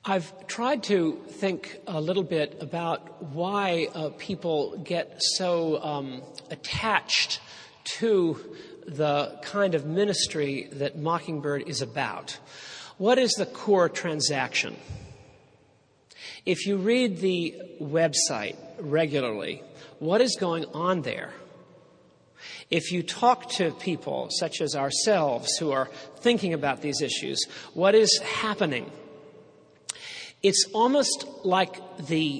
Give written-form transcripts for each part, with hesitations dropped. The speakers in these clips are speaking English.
I've tried to think a little bit about why people get so attached to the kind of ministry that Mockingbird is about. What is the core transaction? If you read the website regularly, what is going on there? If you talk to people such as ourselves who are thinking about these issues, what is happening? It's almost like the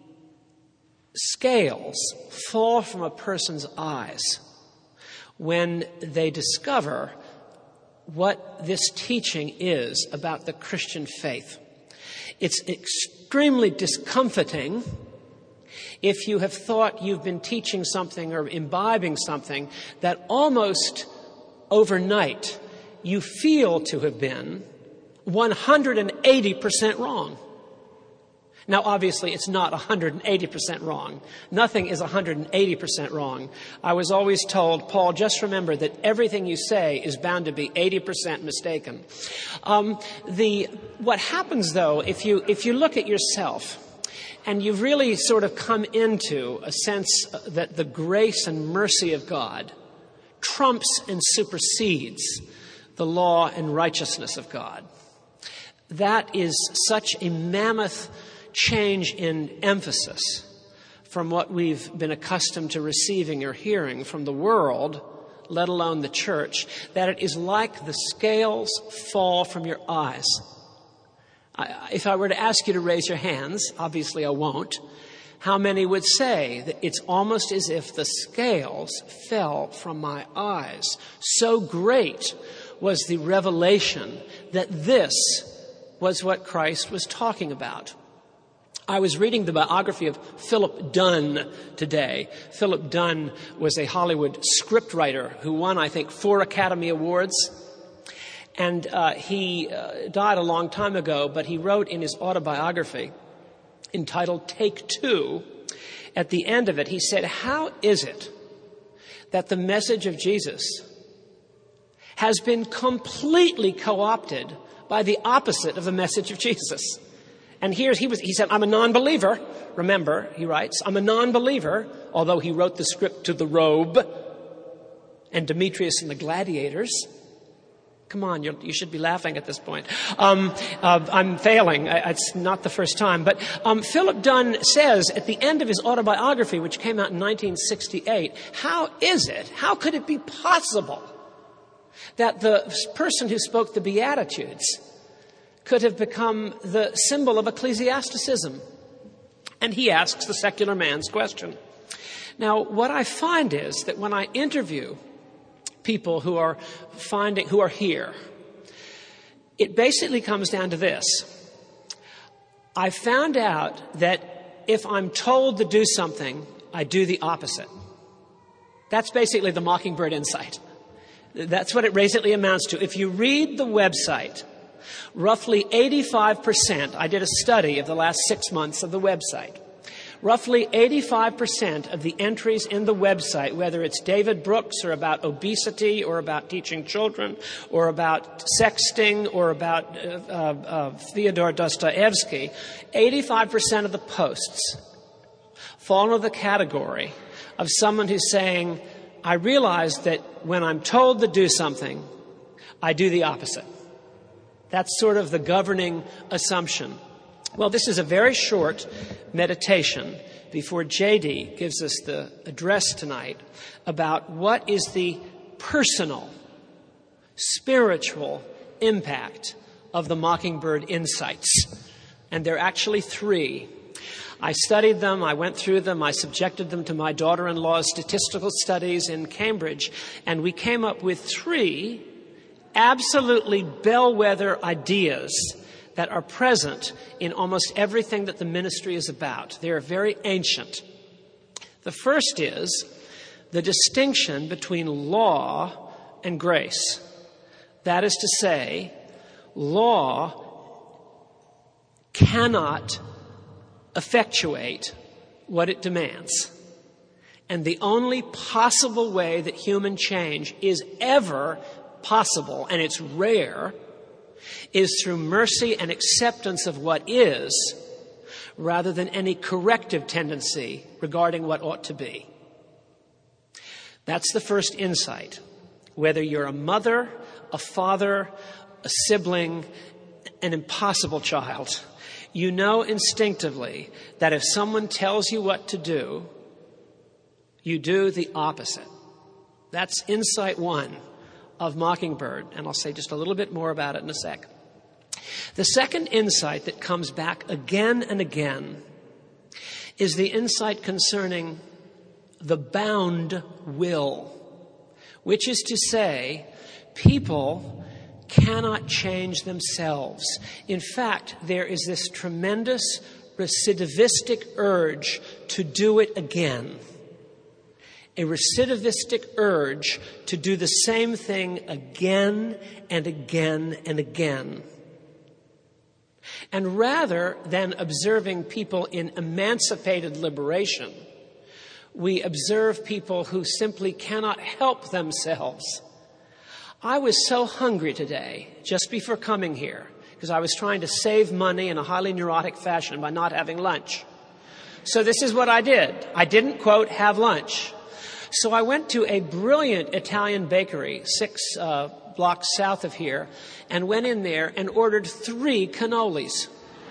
scales fall from a person's eyes when they discover what this teaching is about the Christian faith. It's extremely discomforting if you have thought you've been teaching something or imbibing something that almost overnight you feel to have been 180% wrong. Now, obviously, it's not 180% wrong. Nothing is 180% wrong. I was always told, Paul, just remember that everything you say is bound to be 80% mistaken. What happens, though, if you look at yourself and you've really sort of come into a sense that the grace and mercy of God trumps and supersedes the law and righteousness of God, that is such a mammoth change in emphasis from what we've been accustomed to receiving or hearing from the world, let alone the church, that it is like the scales fall from your eyes. If I were to ask you to raise your hands, obviously I won't, how many would say that it's almost as if the scales fell from my eyes? So great was the revelation that this was what Christ was talking about. I was reading the biography of Philip Dunn today. Philip Dunn was a Hollywood scriptwriter who won, I think, 4 Academy Awards. And he died a long time ago, but he wrote in his autobiography entitled Take Two, at the end of it, he said, how is it that the message of Jesus has been completely co-opted by the opposite of the message of Jesus? And he said, I'm a non-believer. Remember, he writes, I'm a non-believer, although he wrote the script to The Robe and Demetrius and the Gladiators. Come on, you should be laughing at this point. I'm failing. It's not the first time. But Philip Dunn says at the end of his autobiography, which came out in 1968, how could it be possible that the person who spoke the Beatitudes could have become the symbol of ecclesiasticism? And he asks the secular man's question. Now, what I find is that when I interview people who are here, it basically comes down to this. I found out that if I'm told to do something, I do the opposite. That's basically the Mockingbird insight. That's what it basically amounts to. If you read the website, roughly 85%, I did a study of the last 6 months of the website, roughly 85% of the entries in the website, whether it's David Brooks or about obesity or about teaching children or about sexting or about Fyodor Dostoevsky, 85% of the posts fall into the category of someone who's saying, I realize that when I'm told to do something, I do the opposite. That's sort of the governing assumption. Well, this is a very short meditation before J.D. gives us the address tonight about what is the personal, spiritual impact of the Mockingbird insights. And there are actually 3. I studied them, I went through them, I subjected them to my daughter-in-law's statistical studies in Cambridge, and we came up with 3 absolutely bellwether ideas that are present in almost everything that the ministry is about. They are very ancient. The first is the distinction between law and grace. That is to say, law cannot effectuate what it demands. And the only possible way that human change is ever possible, and it's rare, is through mercy and acceptance of what is, rather than any corrective tendency regarding what ought to be. That's the first insight. Whether you're a mother, a father, a sibling, an impossible child, you know instinctively that if someone tells you what to do, you do the opposite. That's insight one of Mockingbird, and I'll say just a little bit more about it in a sec. The second insight that comes back again and again is the insight concerning the bound will, which is to say, people cannot change themselves. In fact, there is this tremendous recidivistic urge to do it again. A recidivistic urge to do the same thing again and again and again. And rather than observing people in emancipated liberation, we observe people who simply cannot help themselves. I was so hungry today, just before coming here, because I was trying to save money in a highly neurotic fashion by not having lunch. So this is what I did. I didn't, quote, have lunch. So I went to a brilliant Italian bakery 6 blocks south of here and went in there and ordered 3 cannolis.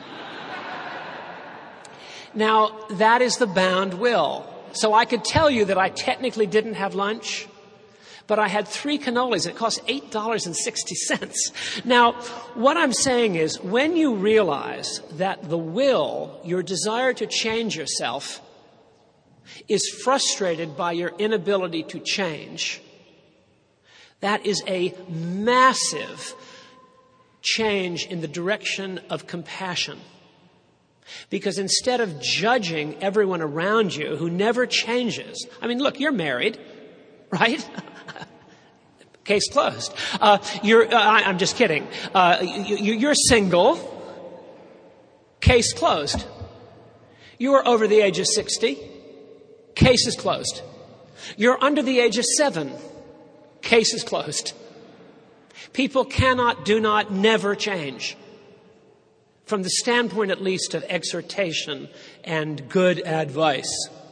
Now, that is the bound will. So I could tell you that I technically didn't have lunch, but I had 3 cannolis. It cost $8.60. Now, what I'm saying is, when you realize that the will, your desire to change yourself, is frustrated by your inability to change, that is a massive change in the direction of compassion. Because instead of judging everyone around you who never changes, I mean, look, you're married, right? Case closed. I'm just kidding. You're single. Case closed. You are over the age of 60. Case is closed. You're under the age of 7. Case is closed. People cannot, do not, never change. From the standpoint, at least, of exhortation and good advice.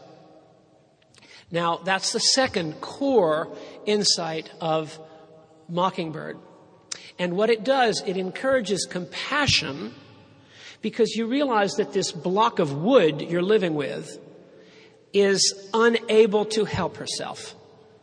Now, that's the second core insight of Mockingbird. And what it does, it encourages compassion, because you realize that this block of wood you're living with is unable to help herself.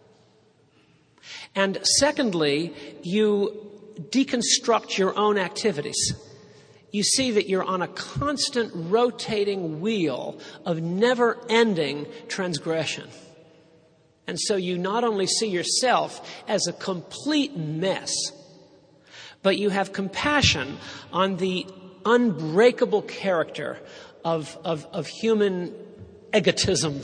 And secondly, you deconstruct your own activities. You see that you're on a constant rotating wheel of never-ending transgression. And so you not only see yourself as a complete mess, but you have compassion on the unbreakable character of human egotism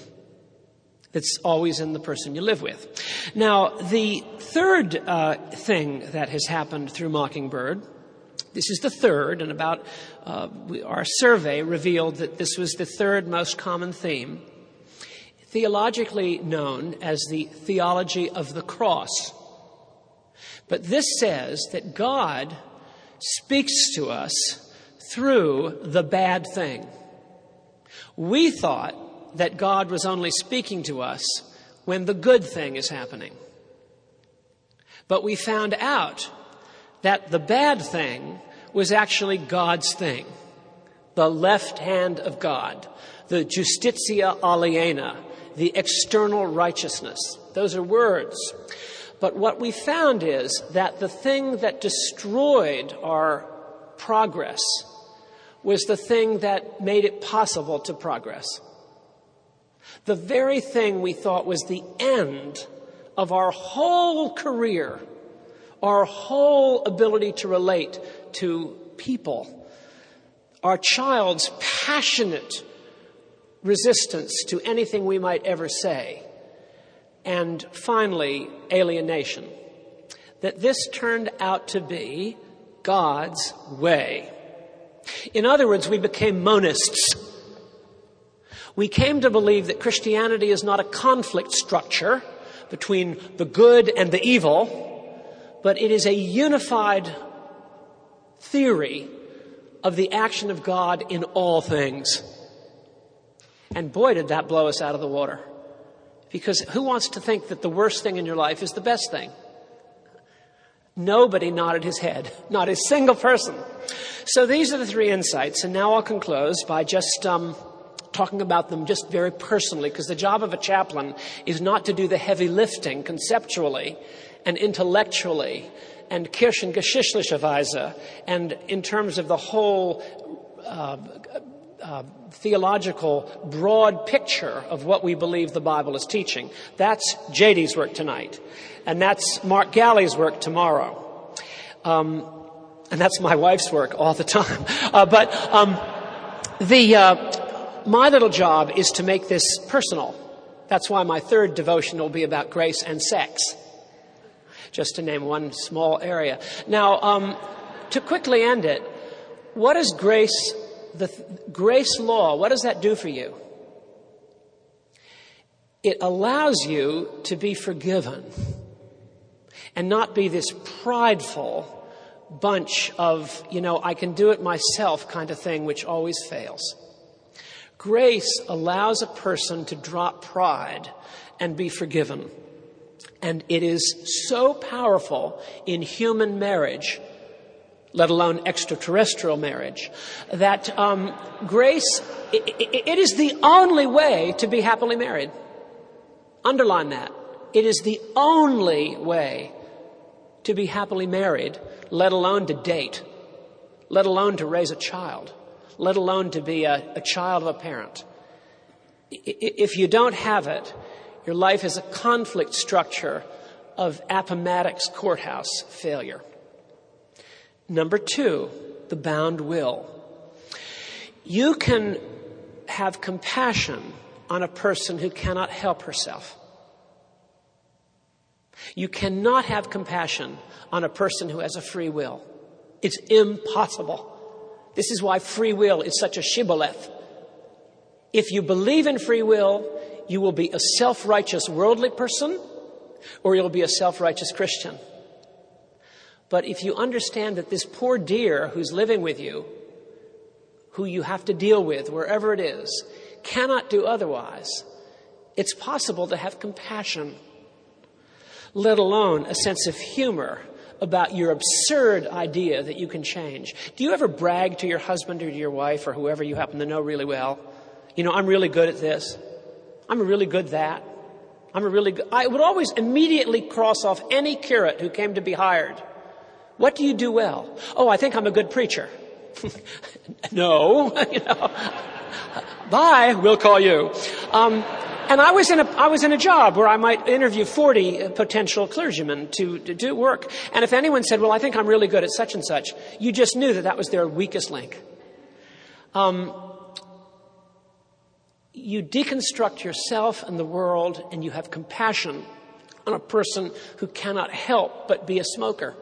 that's always in the person you live with. Now, the third thing that has happened through Mockingbird, this is the third, and our survey revealed that this was the third most common theme, theologically known as the theology of the cross. But this says that God speaks to us through the bad thing. We thought that God was only speaking to us when the good thing is happening. But we found out that the bad thing was actually God's thing, the left hand of God, the justitia aliena, the external righteousness. Those are words. But what we found is that the thing that destroyed our progress was the thing that made it possible to progress. The very thing we thought was the end of our whole career, our whole ability to relate to people, our child's passionate resistance to anything we might ever say, and finally, alienation. That this turned out to be God's way. In other words, we became monists. We came to believe that Christianity is not a conflict structure between the good and the evil, but it is a unified theory of the action of God in all things. And boy, did that blow us out of the water. Because who wants to think that the worst thing in your life is the best thing? Nobody nodded his head, not a single person. So these are the three insights, and now I'll conclude by just talking about them just very personally, because the job of a chaplain is not to do the heavy lifting conceptually and intellectually and Kirchengeschichtlicherweise and in terms of the whole theological broad picture of what we believe the Bible is teaching. That's J.D.'s work tonight. And that's Mark Galley's work tomorrow. And that's my wife's work all the time. My little job is to make this personal. That's why my third devotion will be about grace and sex, just to name one small area. Now, to quickly end it, what is grace, grace law, what does that do for you? It allows you to be forgiven and not be this prideful bunch of, I can do it myself kind of thing, which always fails. Grace allows a person to drop pride and be forgiven. And it is so powerful in human marriage, let alone extraterrestrial marriage, that grace, it is the only way to be happily married. Underline that. It is the only way to be happily married, let alone to date, let alone to raise a child, let alone to be a child of a parent. If you don't have it, your life is a conflict structure of Appomattox courthouse failure. Number 2, the bound will. You can have compassion on a person who cannot help herself. You cannot have compassion on a person who has a free will. It's impossible. This is why free will is such a shibboleth. If you believe in free will, you will be a self-righteous worldly person, or you'll be a self-righteous Christian. But if you understand that this poor dear who's living with you, who you have to deal with wherever it is, cannot do otherwise, it's possible to have compassion, let alone a sense of humor about your absurd idea that you can change. Do you ever brag to your husband or to your wife or whoever you happen to know really well? I'm really good at this. I'm really good at that. I would always immediately cross off any curate who came to be hired. What do you do well? Oh, I think I'm a good preacher. No, Bye, we'll call you. And I was in a job where I might interview 40 potential clergymen to do work. And if anyone said, well, I think I'm really good at such and such, you just knew that was their weakest link. You deconstruct yourself and the world, and you have compassion on a person who cannot help but be a smoker.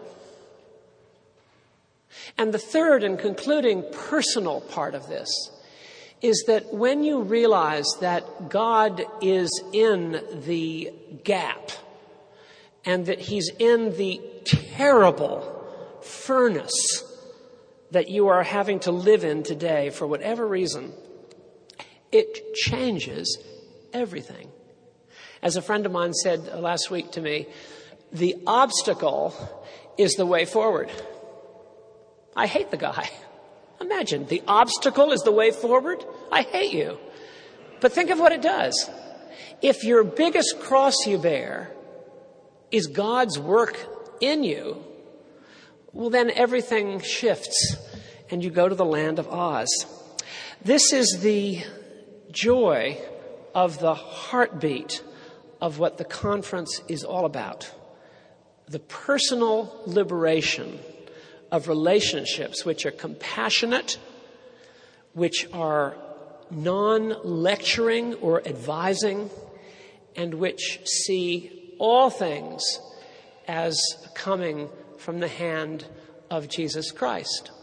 And the third and concluding personal part of this is that when you realize that God is in the gap and that He's in the terrible furnace that you are having to live in today for whatever reason, it changes everything. As a friend of mine said last week to me, the obstacle is the way forward. I hate the guy. Imagine, the obstacle is the way forward? I hate you. But think of what it does. If your biggest cross you bear is God's work in you, well, then everything shifts and you go to the land of Oz. This is the joy of the heartbeat of what the conference is all about. The personal liberation of relationships which are compassionate, which are non-lecturing or advising, and which see all things as coming from the hand of Jesus Christ.